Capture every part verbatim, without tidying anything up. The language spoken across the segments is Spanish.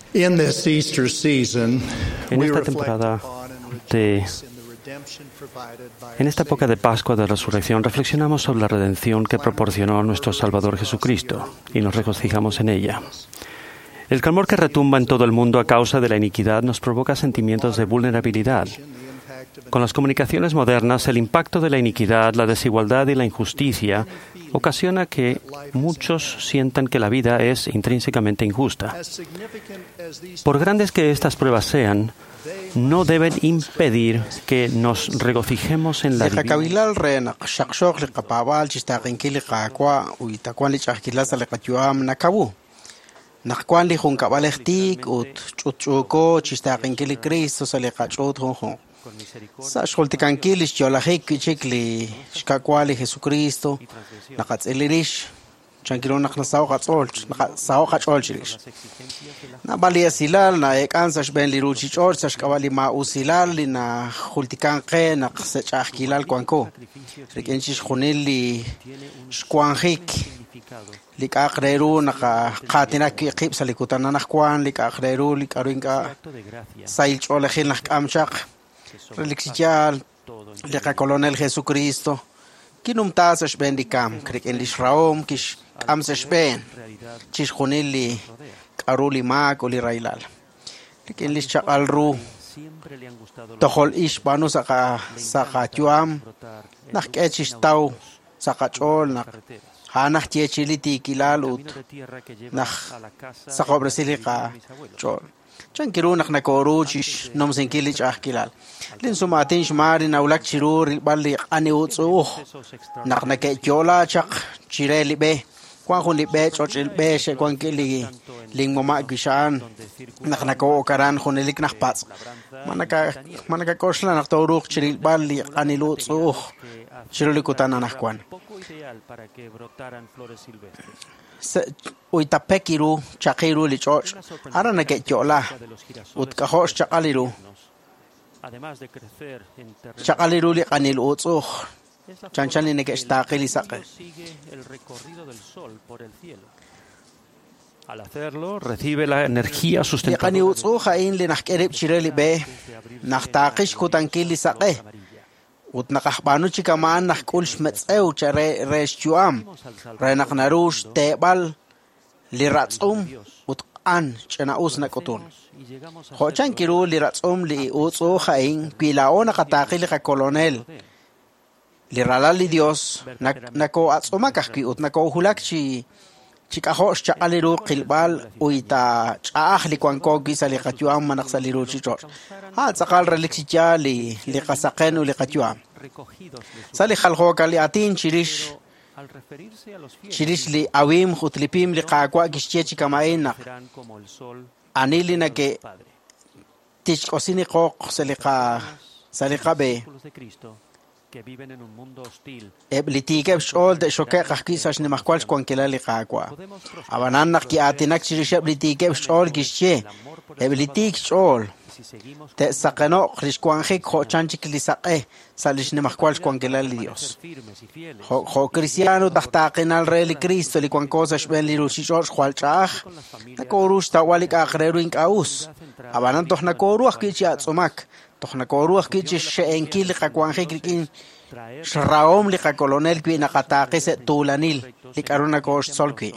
In this Easter season, En we esta reflect temporada upon and de rejoice in the redemption provided by En our esta época de Pascua de Resurrección reflexionamos sobre la redención que proporcionó nuestro Salvador Jesucristo y nos regocijamos en ella. El clamor que retumba en todo el mundo a causa de la iniquidad nos provoca sentimientos de vulnerabilidad. Con las comunicaciones modernas, el impacto de la iniquidad, la desigualdad y la injusticia ocasiona que muchos sientan que la vida es intrínsecamente injusta. Por grandes que estas pruebas sean, no deben impedir que nos regocijemos en la divina. Nakwan li hun kabalehtik ut chuchuko chistaqinkili Cristo salekachut hun. Sa shultikankilis yolahik chikli shkakwali Jesucristo nakatselish chankilo naknasaw qatsol nakasaw qatsol chilish. Na balia silal na ekansa shben li ruchi chor sa shkawali ma usilal na khultikanqe naqsachaqilal kwanko. Rikenchish khunili shkwanhik Likakreru naka katina kip sa likutan na nakwan likakreru likaruinka sail cholehil nakamchak relixial lika colonel Jesucristo kinumta sa shben dikam krik en lishraom kish kam sa shben chish khunili karuli mak uli railal likin lishakal ru tohol ish banu saka saka tuam nakkechish taw saka chol nak Hanak tie chiliti kilalut nak sa kobrasiliqa chol chankiru nak nakoruchish nom senkilich ah kilal lin sumatin shmari naulak chirur balli ani utsuh nak nakechola chak chireli be kwan khun libe chochil be she kwan kili ling mama gishan nak nako karan khunelik nak pats manaka manaka koshla nak toruk chiril balli ani lutsuh chiruli kutana nak kwan Uitapekiru, chakiru lichoch, ara na kechola, utkahosh chakaliru, chakaliru li kanil utsuh, chanchani na kestakili sake. Al hacerlo, recibe la energía Li sustentadora. kani utsuh hain li nakkerib chireli be, naktakish kutankili sake. Ut nakahbanu chikamaan nakkulsh metsew chare reschuam renak narush tebal liratsum ut an chenaus nakutun khochan kiru liratsum li utsu khain pilao nakataqil ka colonel liralali Dios nak nako atsuma kahki ut nako hulak chi chikahosh chaqaliru qilbal uita chah li kwanko gisali qatuam manaksaliru chichor ha tsaqal relixicha li li qasaqen li qatuam sali khalho kali atin chirish chirish li awim khutlipim li qaqwa gishchechi kamaina anili nake tich kosini qoq saliqa saliqa be que viven en un mundo hostil. Eblitike shol de shoke qahkisash ni mahkwal kon kelali qaqwa abanan naqi atinak chirish eblitike shol gishche eblitik shol te saqeno krishkwanjik khochanchik lisaqe salish ni mahkwal kon kelali Dios ho cristiano tahtaqinal reli Cristo li kon cosa shben li rushishor khwalchah nakorush tawalik aqreru inkaus abanan tohna koruach kichi atsumak tohna koruach kichi shenkil qakwanjik kin shraom li qacolonel ki naqataqis tulanil li karuna kosh solki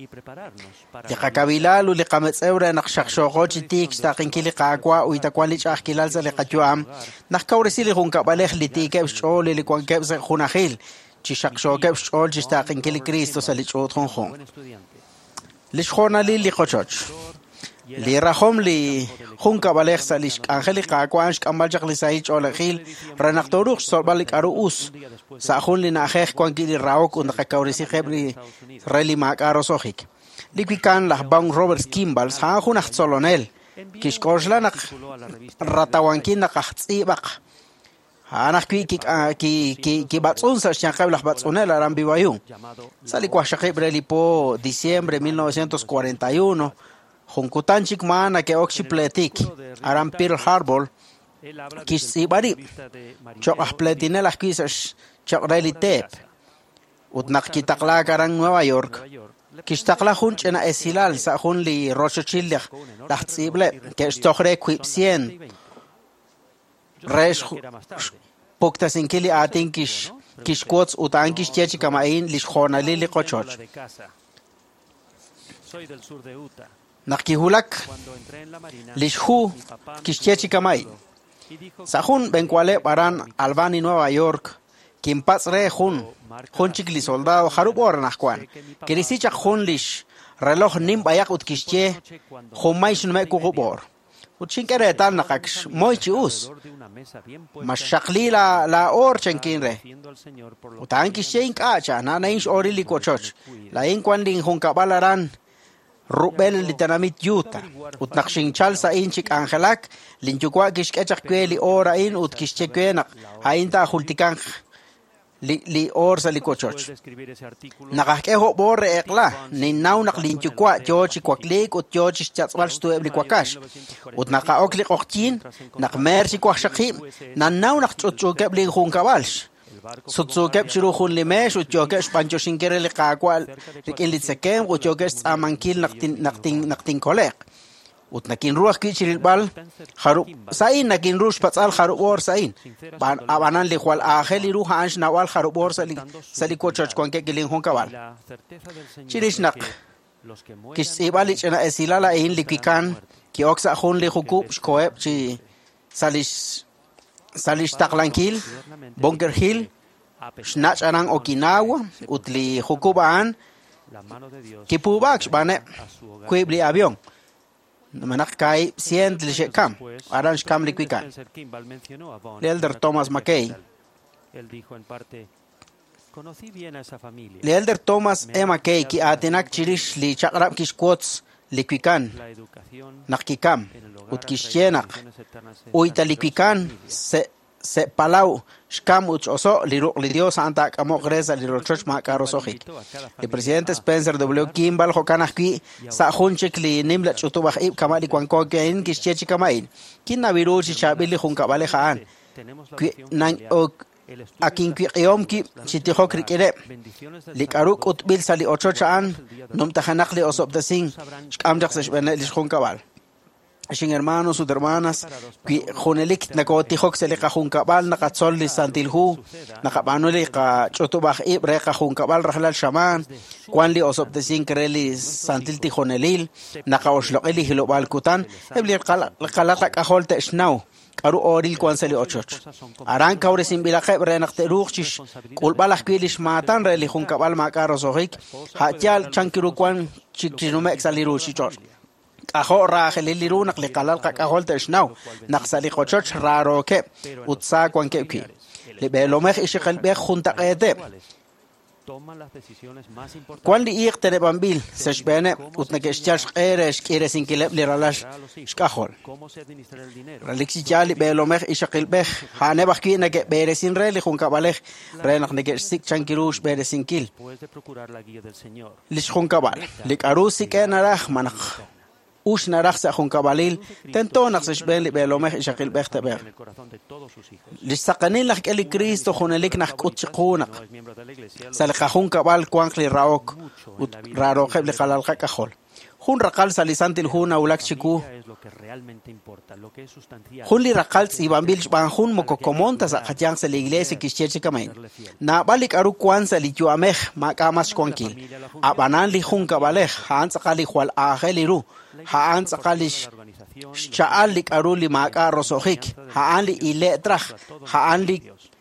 li qakabilalu li qametseura naqshaqshoqochi tik staqinkili qaqwa uitaqwali chaqkilal sa li qatuam naqkawrisili junka balej li tikeb shol li kwankeb sa khunahil chi shaqshokeb shol chi staqinkili Cristo sa li chot khon li shkhonali li qochoch li rahom li junka balej sa li angeli qaqwansh kamalchaq li saich olahil ranaqtoruq solbalik aruus sa khun li nakhekh kwankili raok und qakawrisi khebri reli makaro sohik likwikan lah bang Robert Kimball sa khunach solonel kishkoshla nak ratawankin naqhtsibaq hanak ki ki ki ki batsun sa shaqab lah batsunel aram biwayu sali kwa shaqib reli po diciembre mil novecientos cuarenta y uno Junkutanchik mana ke oxipletik aram Pearl Harbor kisibari chok ahpletine las kisas chok relitep utnak kitakla karang Nueva York Kishtaqla hun chena esilal sa hun li rochochillich lahtsible que stochre quipsien resh pokta sinkili atin kish kishkots utan kish chechi kamain li khonali li qochoch nakihulak lishu kish chechi kamai sa hun benkwale paran Albany Nueva York kimpats re hun hun chikli soldado harub or nakwan kirisicha hun lish reloj nim bayak ut kishche humay shunme kukubor Uchinkere tal nakaksh moichi us. Mashakli la la or chenkinre. Utanki shenk acha na na inch orili kochoch. La inkwanding hunkabalaran rubel litanamit yuta. Utnakshin chal sa inchik angelak linchukwa kishkechak kweli ora in ut kishchekwenak hainta hultikang li li or sa likochoch. Nakakkeho borre ekla ninnaw naklinchukwa jochi kwaklik ut jochi chatswal stuebli kwakash. Ut nakaokli koktin nakmersi kwashaki nannaw nakchutchukeb li hunkabalsh. Sutsukeb chiruhun limesh ut jokesh pancho shinkere li kakwal likin litsekem ut jokesh amankil naktin naktin naktin kolek. Ut nakin ruach kichiril bal harub sain nakin rush patsal harub or sain ban abanan li kwal akheli ruha ansh nawal harub or sali sali kochoch kwanke kilin honkawal chirish nak kis ibali chena esilala in likikan ki oksa hun li hukub shkoeb chi salish salish taklankil Bunker Hill shnach anang Okinawa utli hukuban kipubak bane kuibli avion Manak kai sient li shekam aranj kam likwikan el elder Thomas Mackay el elder Thomas E. Mackay ki atenak chirish li chakrab kishkots likwikan nakikam ut kishchenak uita likwikan se se palau shkam uch oso li li Dios anta kamo gresa li rochoch ma karosohik el presidente Spencer W. Kimball hokanaki sa hunchik li nimla chutubah ib kamali kwanko kein kishchechi kamain kinna viruchi chabili hunkabale khaan nan ok akin ki yom ki chitihok rikere likaruk utbil sali ochochaan numtahanak li osobtasing shkamjak se shbena li hunkabal Shin hermanos y hermanas, que jonelik nakotihok se le kajunkabal nakatzol li santilhu, nakabanuli ka chotubach ibre kajunkabal rahlal shaman, kwan li osob de sin kreli santilti jonelil, nakaoshloeli hilobal kutan, ebli kalata kaholte shnaw. Karu oril kwan seli ochoch. Aran kaure sin bilakhe brenakte ruchis kulbalak kwilish matan reli junkabal makaro sohik, hachal chankiru kwan chikchinume exalirushi choch. Aho rachel liru nakli kalal kakahol teshnaw naksali kochoch raroke utsa kwanke ki libelomech ishikal be junta qede kwan li iqtere bambil seshbene utnakeshchash qeresh kire sin kileb li ralash shkahol raliksi jali belomech ishikal be hane bakki nake beresin reli junkabalech renak nake sik chankirush beresin kil lish junkabal likarusi kenarach manakh Ush narach sa junkabalil, tento naksashben li belomech ishakil bechteber. Lissakanin lak eli Cristo junelik nak kutchikunak. Salika junkabal kwankli raok, ut rarokeb li kalalka kahol. Jun rakal salisantil juna ulak chiku. Jun li rakal ibambil ban jun mokokomonta sa kachang sa la iglesia kishchechi kamain. Na balik aru kwan sa li yuamech makamas kwankil. Abanan li junkabalech, haan sa kali hual ahel iru. Haan sakalish shaal lik aruli maka rosohik haan li iletrach haan li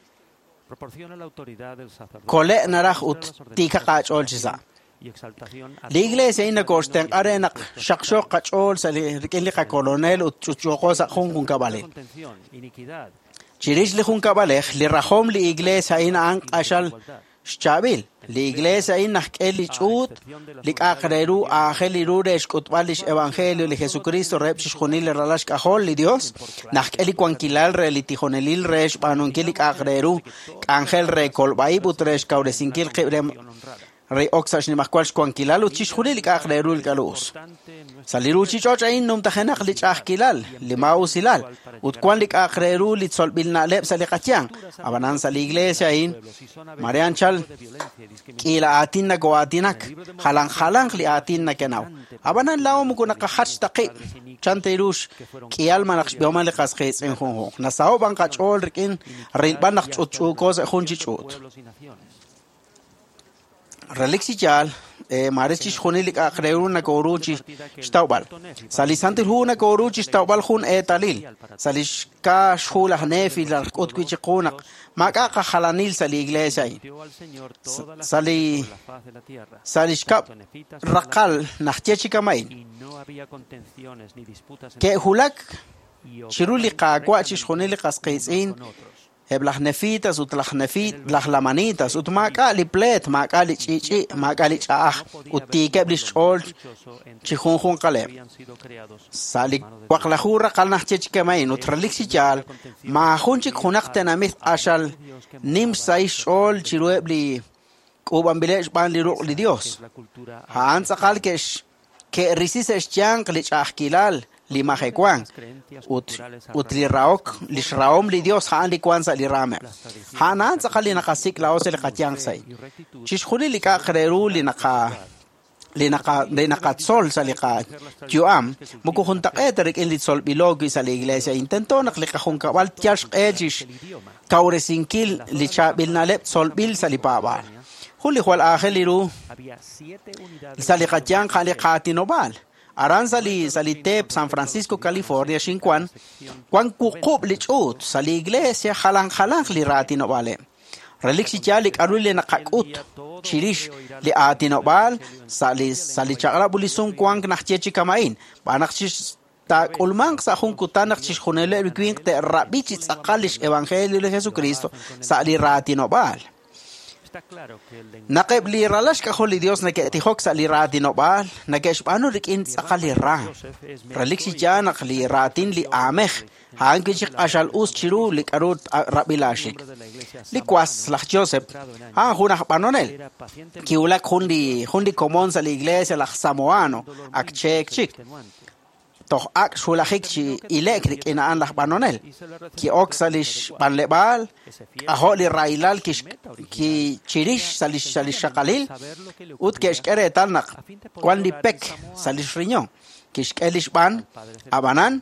kole narach ut tika kachol chisa la iglesia ina kosten arenak shakshok kachol sa li rikili ka kolonel ut chuchoko sa kung kabale chirish li kung kabale li rahom li iglesia ina ang ashal Shabil, la iglesia in nakeli chut, lik akreru aheliru resh kutbalish evangelio li Jesucristo repsish junil ralash kahol li Dios, nakeli kwankilal re li tijonelil resh panonkilik akreru, angel re kolbaibut resh kauresinkil kibrem Rey oxash ni masqual squanquilal uchis julil kaqreru el calus. Saliru chichochain num tajenak lich ahkilal, limau silal. Utquan lik akreru lit solbil na lep salikatian. Abanan sa iglesia in. Marian chal. Kila atin na goatinak. Halang halang li atin na kenaw. Abanan lao mo ko nakahats taqi. Chanterush. Kial manaks bioma likas kits en honho. Nasao bang kachol rikin. Rilban nakchutchukos hunchichut. Relixijal. Marechis Hunilik Akreuna Goruchi Staubal. Salisantil Huna Goruchi Staubal Hun etalil. Salishka Shula Nefi la Utquichikunak. Maka Halanil Sali Iglesia. Sali Salishkap Rakal Nachechikamain. Que Hulak Chirulika Guachis Hunilikas Kaisin. Eblah nefitas ut lah nefit lah lamanitas ut maka li plet maka li chichi maka li chaah ut tikeb li shol chihun hun qaleb salik waqlahura qalnah chechkemain ut reliksi jal ma hunchik hunaqtenamith ashal nim sai shol chirueb li kuban bilesh ban li ruq li Dios han saqal kesh ke risises chang li chahkilal lima hekwan ut ut li raok li shraom li Dios han li kwanza li rame hanan sa kali nakasik laos li katyang sai chishkhuli li ka khreru li naka li naka li nakatsol sa li ka juam mukuhuntak eterik in li sol bilogi sa li iglesia intento nakli ka hun kawal tiash ejish kauresinkil li chabil na lep sol bil sa li pabal huli khwal akheliru sa li katyang khali khatinobal Aran sali salitep San Francisco, California, Shinquan, Kwan kukub lichut, sali iglesia halang halang li rati no bale. Reliksi jalik aruli nakakut, chirish li ati no bal, sali sali chakra bulisung kwang nakchechi kamain, banakchis ta ulmang sa hunkutan nakchis hunele bikwing te rabichit sakalish evangelio de Jesucristo, sali rati no bal. Nakeb li ralash ka holi Dios na ke tihok sa li rati no bal na ke spano rikin sakali ra reliksi jana li ratin li ameh han ke chik ashal us chiru li karut rabilashik li kwas la Joseph ha huna panonel ki ulak hundi hundi common sa li iglesia la samoano ak chek chik toch ak shulahik chi electric ina an la panonel ki oxalish panlebal aholi railal ki ki chirish salish salish shakalil ut ke shkere talnak kwan li pek salish riñón ki shkelish ban abanan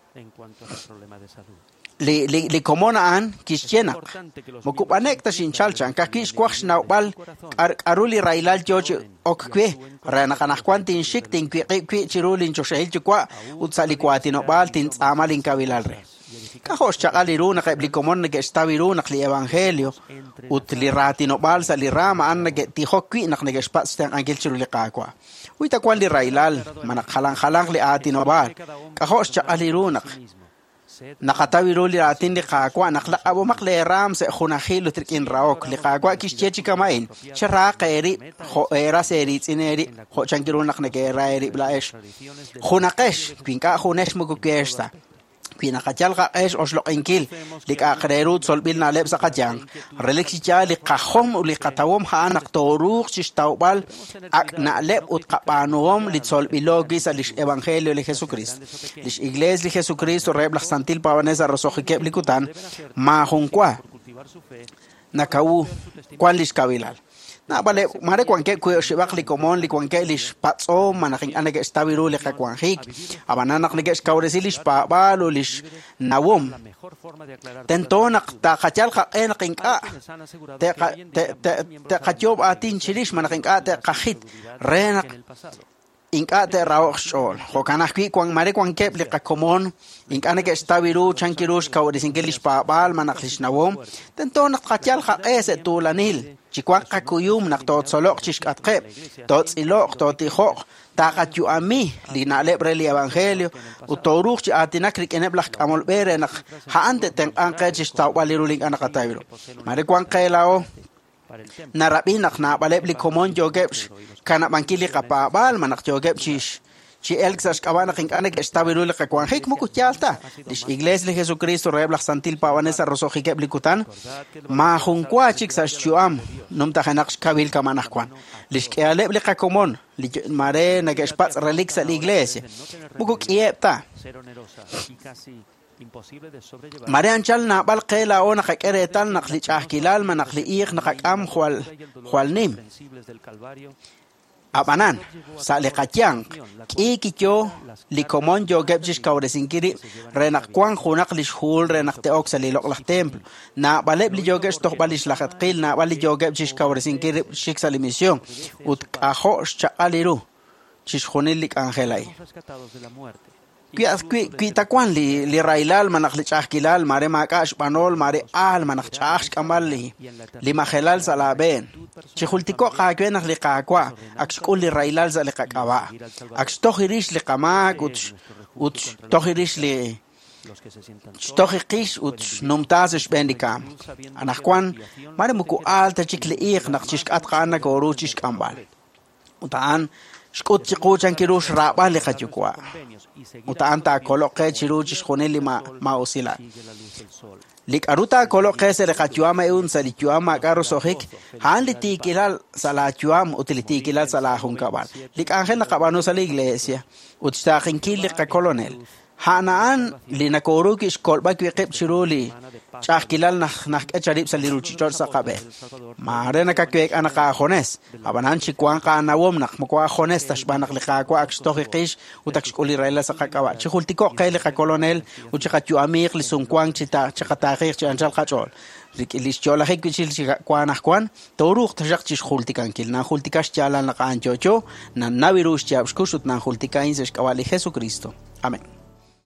li li li komona an kischena mokupanek ta shinchalchan ka kish kwax naubal aruli railal joch okwe rana kana kwantin shiktin kwi kwi chirulin choshel chukwa utsali kwati no baltin amalin kabilal re ka hosh chagaliruna ka blikomon ke staviruna kli evangelio utli ratino balsa li rama an ke ti hokwi nak ne spatsten angel chiruli kakwa uita kwali railal manak halang halang li atino bal ka hosh chagaliruna nakatawiru li atin li kakwa nakla abo makle ram se khunahilo trikin raok li kakwa kischechi kamain chara qairi kho era seri tsineri kho changiru nakne ke rairi blaesh khunaqesh pinka khunesh mugo kesta pina kachal ka es oslo inkil li ka qreru solbil na leb sa kajang reliksi li qahom li qatawom ha anak toruq chistawbal ak na leb ut qapanom li solbilogi sa li evangelio li Jesucristo li iglesia li Jesucristo rebla santil pavanesa rosoje ke blikutan ma hunkwa nakau kwan li kabilal na bale mare kwanke ku shibak li komon li kwanke li patso manaking anage stabiru li kakwanhik abananak ni skawresilis pa balo li nawom tentonak ta khachal kha enaking ka te te te khajob atin chilish manaking ka te khahit renak inka te raoxol hokanak ki kwang mare kwanke li kakomon inka ke stabiru chankirush kawresingelish pa bal manaklish nawom tentonak khachal kha ese tulanil chikwan kakuyum nak tot solok chishkat qeb tot silok tot ihok takat yu ami li na lebre li evangelio utoruk chi atinak rik eneblak amol bere nak haante ten anke chistaw baliruling anakatayro mare kwan kailao narabinak na balebli komon jogeb kana bankili kapabal manak jogeb chish chi elksas kabana kinkane que está virule que cuan hik muku chalta dis iglesia de Jesucristo rebla santil pavanesa rosoji que blikutan ma junkwa chiksas chuam numta hanaks kabil kamanah kwan lis que aleble ka komon mare na que spats relixa la iglesia muku kiepta mare anchal na bal qela ona qere tal naqli chahkilal ma naqli iq naqam khwal khwalnim abanan sale kachang kikicho likomon yo gebjish kauresinkiri renak kwan khunak lishhul renak te oksali lok lah templo na baleb li yogesh tok balish lahat qil na bali yo gebjish kauresinkiri shiksali mission ut aho chaqaliru chishkhunilik angelai Qui qui ta kwan li li railal manak li chahkilal mare makash banol mare al manak chahsh kamal li li mahelal salaben chihultiko qakwen li qakwa akshkul li railal za li qakawa akshtohirish li qamak ut ut tohirish li shtohiqish ut numtaz shbendikam anakwan mare muku alta chikli iq naqchish atqana goru chish kambal utan shkut chiquchan kirush raba li qachukwa utaan ta koloke chiruchis khoneli ma ma osila lik aruta koloke se le khachuama eun salichuama karo sohik han liti kilal sala chuam utiliti kilal sala hunkabal lik angel na kabano sa iglesia utsta khinkil ka kolonel hanaan linakoru ki skolba ki qeb chiruli chakilal nakh nakh echarib saliruchi chor sa qabe mare na ka kwek ana ka khones abanan chikwan ka nawom nak makwa khones tashbanak likha ko akstohiqish utakshkuli raila sa qakawa chihultiko qele ka kolonel uchiqachu amir lisungkwang chita chiqataqiq chanchal qachol rikilis chola hekwichil chikwan akwan toruq tashaq chishultikan kil na hultikash chala na qanchocho na navirus chabshkushut na hultikain se shkawali Jesucristo amén.